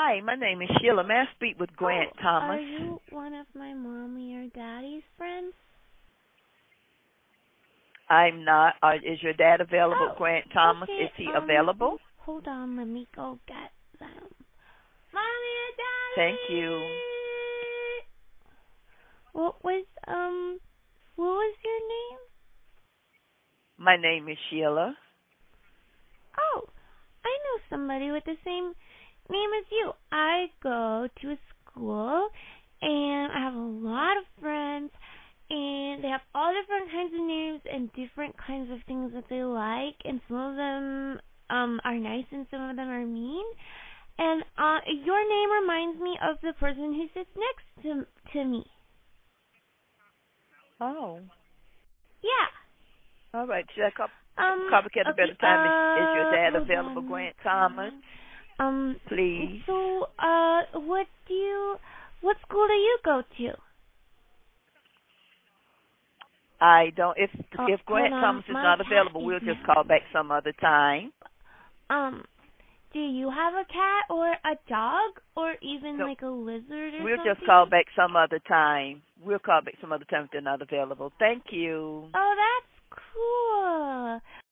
Hi, my name is Sheila. May I speak with Grant Are Thomas? you one of my mommy or daddy's friends? I'm not. Is your dad available, Oh, Grant Thomas? okay. Is he available? Hold on. Let me go get them. Mommy and Thank you. daddy. What was your name? My name is Sheila. Oh, I know somebody with the same name as you. I go to a school and I have a lot of friends and they have all different kinds of names and different kinds of things that they like, and some of them are nice and some of them are mean. And your name reminds me of the person who sits next to me. Oh, Yeah. all right. Should I call back at a Okay, better time? Is your dad hold available, on. Grant Thomas? Please. So, what school do you go to? I don't. If Hold Grant on, Thomas is my not cat available, is we'll just meowing. call back some other time. Do you have a cat or a dog or even No, like a lizard or we'll just something? call back some other time. We'll call back some other time if they're not available. Thank you. Oh, that's cool.